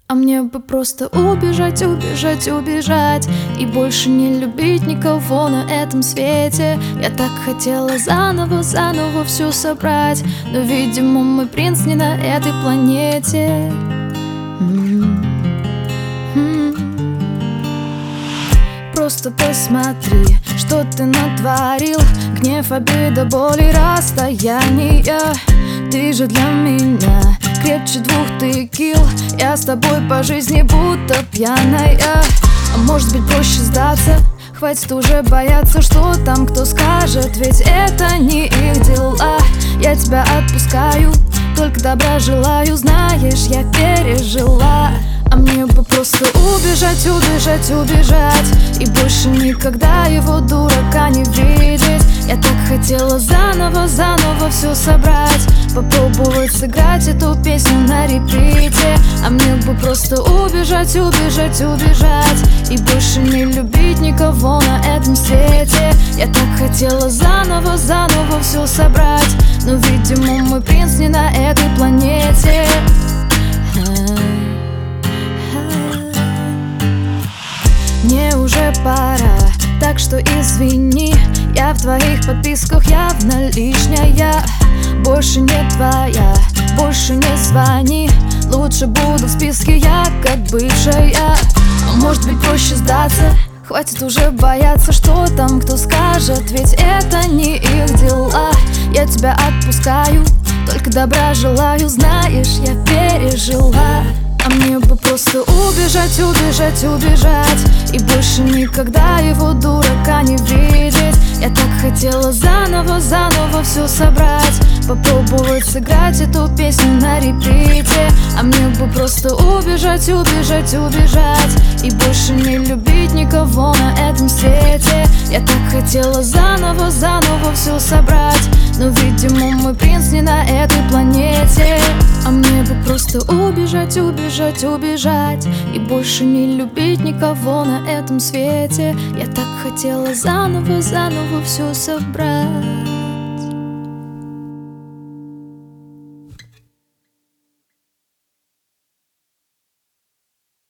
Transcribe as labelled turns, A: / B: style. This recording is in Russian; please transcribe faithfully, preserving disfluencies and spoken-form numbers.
A: А мне бы просто убежать, убежать, убежать и больше не любить никого на этом свете. Я так хотела заново, заново все собрать, но, видимо, мой принц не на этой планете. Просто посмотри, что ты натворил. Гнев, обида, боль и расстояние. Ты же для меня крепче двух текил. Я с тобой по жизни будто пьяная. А может быть, проще сдаться? Хватит уже бояться, что там кто скажет, ведь это не их дела. Я тебя отпускаю, только добра желаю. Знаешь, я пережила. А мне бы просто убежать, убежать, убежать и больше никогда его, дурака, не видеть. Я так хотела заново, заново все собрать, попробовать сыграть эту песню на репите. А мне бы просто убежать, убежать, убежать и больше не любить никого на этом свете. Я так хотела заново, заново все собрать, но, видимо, мой принц не на этой планете. Мне уже пора, так что извини. Я в твоих подписках явно лишняя. Больше не твоя, больше не звони. Лучше буду в списке я, как бывшая. А может быть, проще сдаться? Хватит уже бояться, что там кто скажет, ведь это не их дела. Я тебя отпускаю, только добра желаю. Знаешь, я пережила. А мне бы просто убежать, убежать, убежать и больше никогда его, дурака, не видеть. Я так хотела заново, заново все собрать, попробовать сыграть эту песню на репите. А мне бы просто убежать, убежать, убежать и больше не любить никого на этом свете. Я так хотела заново, заново все собрать, но, видимо, мой принц не на этой планете. А мне бы просто убежать, убежать, убежать и больше не любить никого на этом свете. Я так хотела заново, заново все собрать.